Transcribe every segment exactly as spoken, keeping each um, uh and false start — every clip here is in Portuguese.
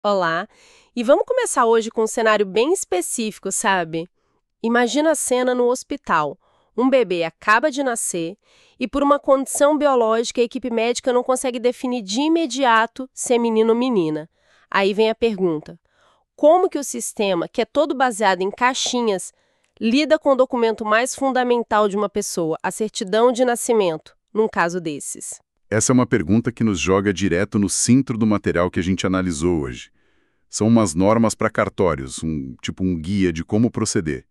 Olá, e vamos começar hoje com um cenário bem específico, sabe? Imagina a cena no hospital. Um bebê acaba de nascer e, por uma condição biológica, a equipe médica não consegue definir de imediato se é menino ou menina. Aí vem a pergunta: como que o sistema, que é todo baseado em caixinhas, lida com o documento mais fundamental de uma pessoa, a certidão de nascimento, num caso desses? Essa é uma pergunta que nos joga direto no centro do material que a gente analisou hoje. São umas normas para cartórios, um, tipo um guia de como proceder.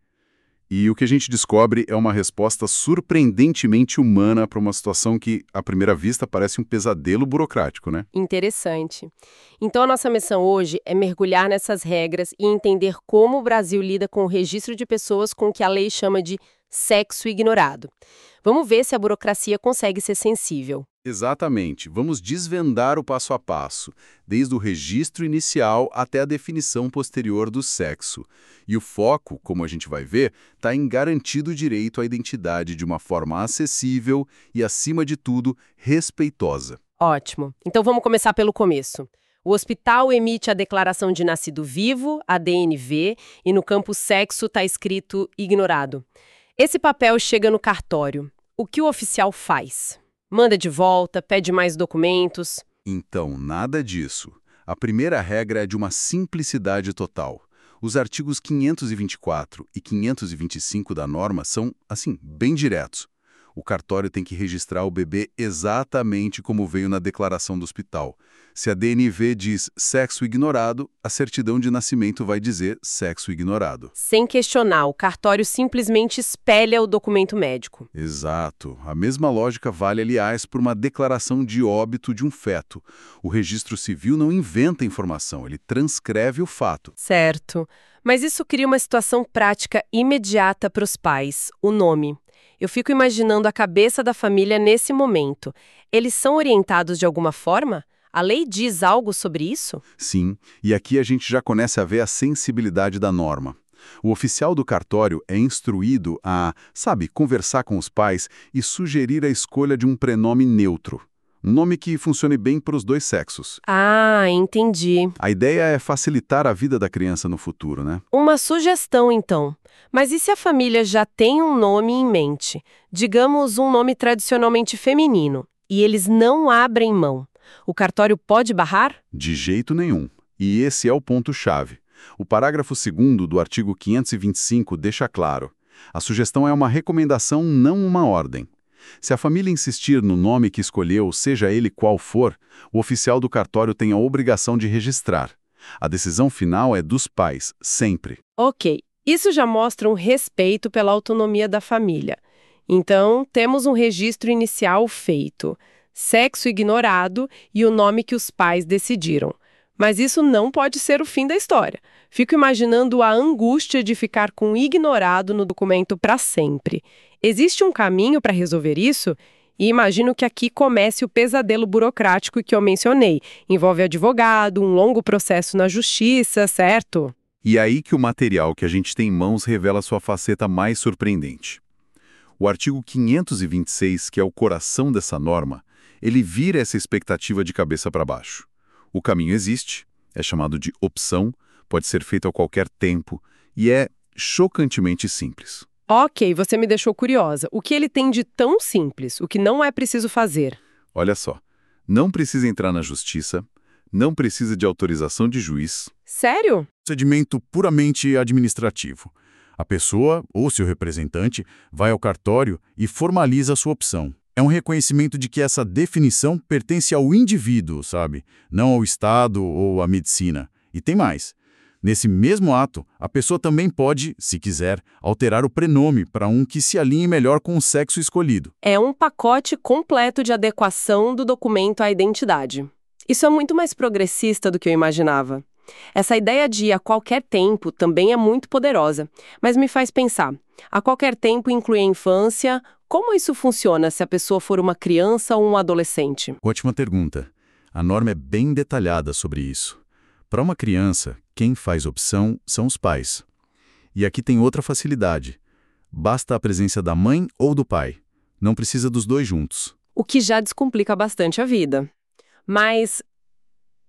E o que a gente descobre é uma resposta surpreendentemente humana para uma situação que, à primeira vista, parece um pesadelo burocrático, né? Interessante. Então, a nossa missão hoje é mergulhar nessas regras e entender como o Brasil lida com o registro de pessoas com o que a lei chama de sexo ignorado. Vamos ver se a burocracia consegue ser sensível. Exatamente. Vamos desvendar o passo a passo, desde o registro inicial até a definição posterior do sexo. E o foco, como a gente vai ver, está em garantir o direito à identidade de uma forma acessível e, acima de tudo, respeitosa. Ótimo. Então, vamos começar pelo começo. O hospital emite a declaração de nascido vivo, a D N V, e no campo sexo está escrito ignorado. Esse papel chega no cartório. O que o oficial faz? Manda de volta, pede mais documentos. Então, nada disso. A primeira regra é de uma simplicidade total. Os artigos quinhentos e vinte e quatro e quinhentos e vinte e cinco da norma são, assim, bem diretos. O cartório tem que registrar o bebê exatamente como veio na declaração do hospital. Se a D N V diz sexo ignorado, a certidão de nascimento vai dizer sexo ignorado. Sem questionar, o cartório simplesmente espelha o documento médico. Exato. A mesma lógica vale, aliás, por uma declaração de óbito de um feto. O registro civil não inventa informação, ele transcreve o fato. Certo. Mas isso cria uma situação prática imediata para os pais, o nome. Eu fico imaginando a cabeça da família nesse momento. Eles são orientados de alguma forma? A lei diz algo sobre isso? Sim, e aqui a gente já começa a ver a sensibilidade da norma. O oficial do cartório é instruído a, sabe, conversar com os pais e sugerir a escolha de um prenome neutro. Um nome que funcione bem para os dois sexos. Ah, entendi. A ideia é facilitar a vida da criança no futuro, né? Uma sugestão, então. Mas e se a família já tem um nome em mente? Digamos um nome tradicionalmente feminino, e eles não abrem mão. O cartório pode barrar? De jeito nenhum. E esse é o ponto-chave. O parágrafo segundo do artigo quinhentos e vinte e cinco deixa claro: a sugestão é uma recomendação, não uma ordem. Se a família insistir no nome que escolheu, seja ele qual for, o oficial do cartório tem a obrigação de registrar. A decisão final é dos pais, sempre. Ok, isso já mostra um respeito pela autonomia da família. Então, temos um registro inicial feito, sexo ignorado e o nome que os pais decidiram. Mas isso não pode ser o fim da história. Fico imaginando a angústia de ficar com ignorado no documento para sempre. Existe um caminho para resolver isso? E imagino que aqui comece o pesadelo burocrático que eu mencionei. Envolve advogado, um longo processo na justiça, certo? E aí que o material que a gente tem em mãos revela sua faceta mais surpreendente. O artigo quinhentos e vinte e seis, que é o coração dessa norma, ele vira essa expectativa de cabeça para baixo. O caminho existe, é chamado de opção, pode ser feito a qualquer tempo e é chocantemente simples. Ok, você me deixou curiosa. O que ele tem de tão simples? O que não é preciso fazer? Olha só, não precisa entrar na justiça, não precisa de autorização de juiz. Sério? Procedimento puramente administrativo. A pessoa, ou seu representante, vai ao cartório e formaliza a sua opção. É um reconhecimento de que essa definição pertence ao indivíduo, sabe? Não ao Estado ou à medicina. E tem mais. Nesse mesmo ato, a pessoa também pode, se quiser, alterar o prenome para um que se alinhe melhor com o sexo escolhido. É um pacote completo de adequação do documento à identidade. Isso é muito mais progressista do que eu imaginava. Essa ideia de ir a qualquer tempo também é muito poderosa, mas me faz pensar, a qualquer tempo inclui a infância, como isso funciona se a pessoa for uma criança ou um adolescente? Ótima pergunta. A norma é bem detalhada sobre isso. Para uma criança, quem faz opção são os pais. E aqui tem outra facilidade. Basta a presença da mãe ou do pai. Não precisa dos dois juntos. O que já descomplica bastante a vida. Mas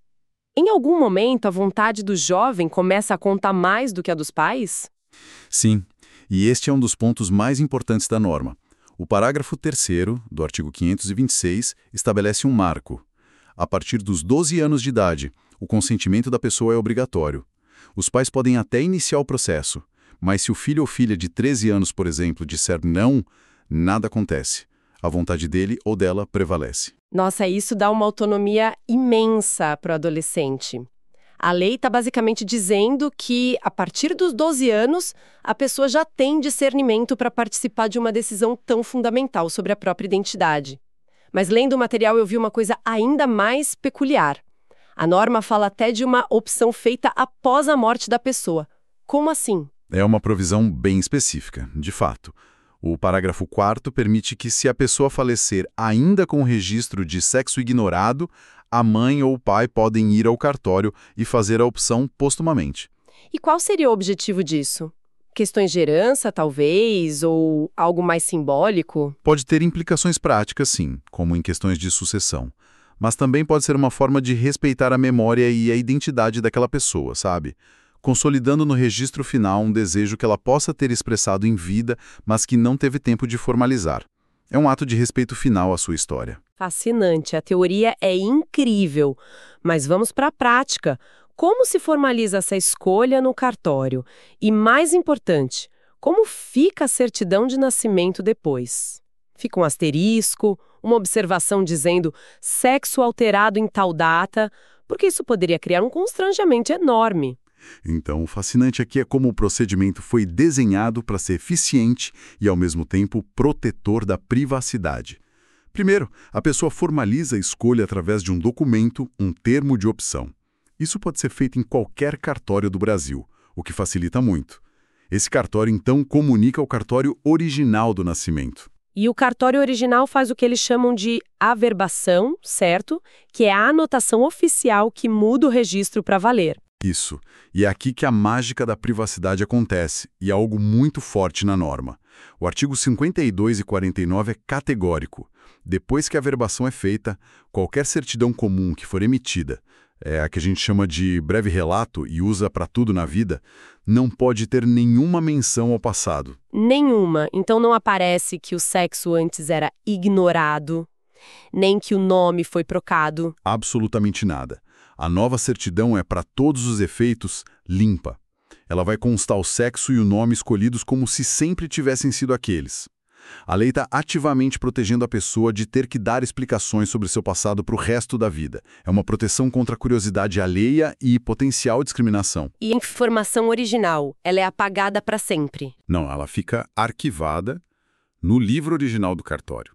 Em algum momento, a vontade do jovem começa a contar mais do que a dos pais? Sim, e este é um dos pontos mais importantes da norma. O parágrafo terceiro do artigo quinhentos e vinte e seis estabelece um marco. A partir dos doze anos de idade, o consentimento da pessoa é obrigatório. Os pais podem até iniciar o processo, mas se o filho ou filha de treze anos, por exemplo, disser não, nada acontece. A vontade dele ou dela prevalece. Nossa, isso dá uma autonomia imensa para o adolescente. A lei está basicamente dizendo que, a partir dos doze anos, a pessoa já tem discernimento para participar de uma decisão tão fundamental sobre a própria identidade. Mas lendo o material eu vi uma coisa ainda mais peculiar. A norma fala até de uma opção feita após a morte da pessoa. Como assim? É uma provisão bem específica, de fato. O parágrafo quarto permite que, se a pessoa falecer ainda com o registro de sexo ignorado, a mãe ou o pai podem ir ao cartório e fazer a opção postumamente. E qual seria o objetivo disso? Questões de herança, talvez, ou algo mais simbólico? Pode ter implicações práticas, sim, como em questões de sucessão. Mas também pode ser uma forma de respeitar a memória e a identidade daquela pessoa, sabe? Consolidando no registro final um desejo que ela possa ter expressado em vida, mas que não teve tempo de formalizar. É um ato de respeito final à sua história. Fascinante, a teoria é incrível. Mas vamos para a prática. Como se formaliza essa escolha no cartório? E, mais importante, como fica a certidão de nascimento depois? Fica um asterisco, uma observação dizendo sexo alterado em tal data, porque isso poderia criar um constrangimento enorme. Então, o fascinante aqui é como o procedimento foi desenhado para ser eficiente e, ao mesmo tempo, protetor da privacidade. Primeiro, a pessoa formaliza a escolha através de um documento, um termo de opção. Isso pode ser feito em qualquer cartório do Brasil, o que facilita muito. Esse cartório, então, comunica o cartório original do nascimento. E o cartório original faz o que eles chamam de averbação, certo? Que é a anotação oficial que muda o registro para valer. Isso. E é aqui que a mágica da privacidade acontece, e é algo muito forte na norma. O artigo cinquenta e dois e quarenta e nove é categórico. Depois que a averbação é feita, qualquer certidão comum que for emitida, é a que a gente chama de breve relato e usa para tudo na vida, não pode ter nenhuma menção ao passado. Nenhuma. Então não aparece que o sexo antes era ignorado, nem que o nome foi trocado. Absolutamente nada. A nova certidão é, para todos os efeitos, limpa. Ela vai constar o sexo e o nome escolhidos como se sempre tivessem sido aqueles. A lei está ativamente protegendo a pessoa de ter que dar explicações sobre seu passado para o resto da vida. É uma proteção contra a curiosidade alheia e potencial discriminação. E a informação original, ela é apagada para sempre? Não, ela fica arquivada no livro original do cartório.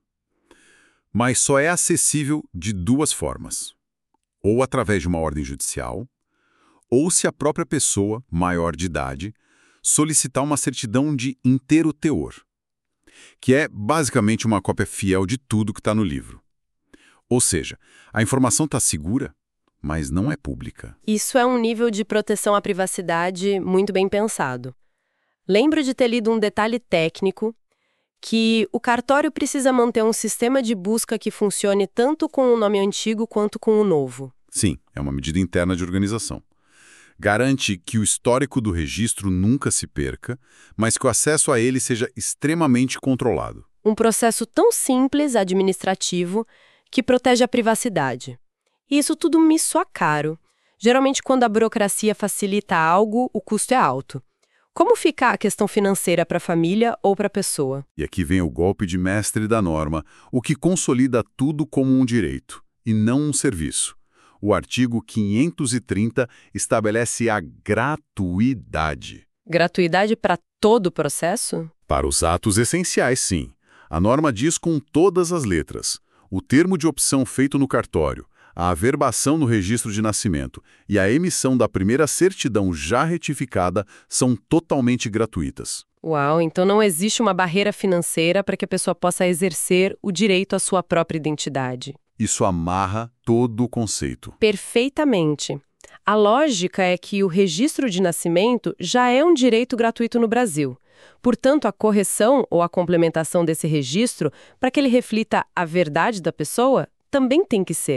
Mas só é acessível de duas formas. Ou através de uma ordem judicial, ou se a própria pessoa, maior de idade, solicitar uma certidão de inteiro teor, que é basicamente uma cópia fiel de tudo que está no livro. Ou seja, a informação está segura, mas não é pública. Isso é um nível de proteção à privacidade muito bem pensado. Lembro de ter lido um detalhe técnico que o cartório precisa manter um sistema de busca que funcione tanto com o nome antigo quanto com o novo. Sim, é uma medida interna de organização. Garante que o histórico do registro nunca se perca, mas que o acesso a ele seja extremamente controlado. Um processo tão simples, administrativo, que protege a privacidade. E isso tudo me soa caro. Geralmente, quando a burocracia facilita algo, o custo é alto. Como fica a questão financeira para a família ou para a pessoa? E aqui vem o golpe de mestre da norma, o que consolida tudo como um direito, e não um serviço. O artigo quinhentos e trinta estabelece a gratuidade. Gratuidade para todo o processo? Para os atos essenciais, sim. A norma diz com todas as letras. O termo de opção feito no cartório, a averbação no registro de nascimento e a emissão da primeira certidão já retificada são totalmente gratuitas. Uau, então não existe uma barreira financeira para que a pessoa possa exercer o direito à sua própria identidade. Isso amarra todo o conceito. Perfeitamente. A lógica é que o registro de nascimento já é um direito gratuito no Brasil. Portanto, a correção ou a complementação desse registro, para que ele reflita a verdade da pessoa, também tem que ser.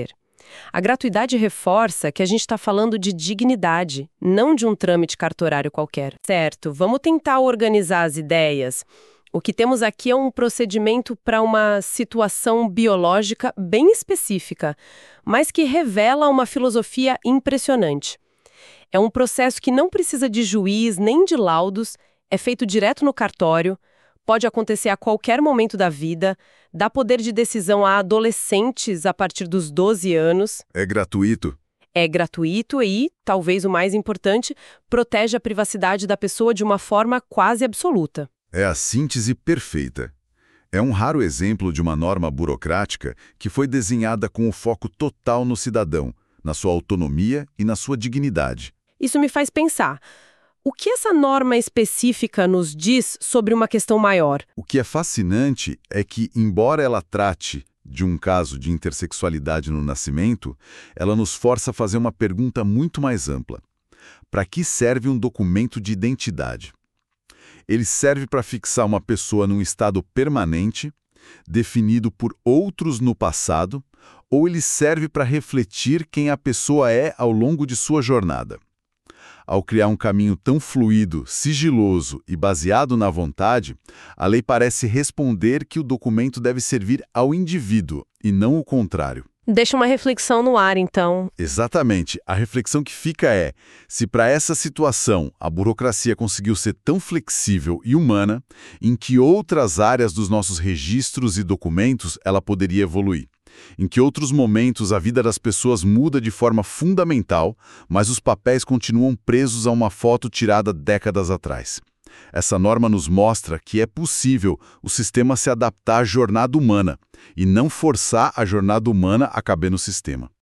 A gratuidade reforça que a gente está falando de dignidade, não de um trâmite cartorário qualquer. Certo, vamos tentar organizar as ideias. O que temos aqui é um procedimento para uma situação biológica bem específica, mas que revela uma filosofia impressionante. É um processo que não precisa de juiz nem de laudos, é feito direto no cartório, pode acontecer a qualquer momento da vida, dá poder de decisão a adolescentes a partir dos doze anos. É gratuito? É gratuito e, talvez o mais importante, protege a privacidade da pessoa de uma forma quase absoluta. É a síntese perfeita. É um raro exemplo de uma norma burocrática que foi desenhada com o foco total no cidadão, na sua autonomia e na sua dignidade. Isso me faz pensar, o que essa norma específica nos diz sobre uma questão maior? O que é fascinante é que, embora ela trate de um caso de intersexualidade no nascimento, ela nos força a fazer uma pergunta muito mais ampla. Para que serve um documento de identidade? Ele serve para fixar uma pessoa num estado permanente, definido por outros no passado, ou ele serve para refletir quem a pessoa é ao longo de sua jornada? Ao criar um caminho tão fluido, sigiloso e baseado na vontade, a lei parece responder que o documento deve servir ao indivíduo e não o contrário. Deixa uma reflexão no ar, então. Exatamente. A reflexão que fica é, se para essa situação a burocracia conseguiu ser tão flexível e humana, em que outras áreas dos nossos registros e documentos ela poderia evoluir? Em que outros momentos a vida das pessoas muda de forma fundamental, mas os papéis continuam presos a uma foto tirada décadas atrás? Essa norma nos mostra que é possível o sistema se adaptar à jornada humana e não forçar a jornada humana a caber no sistema.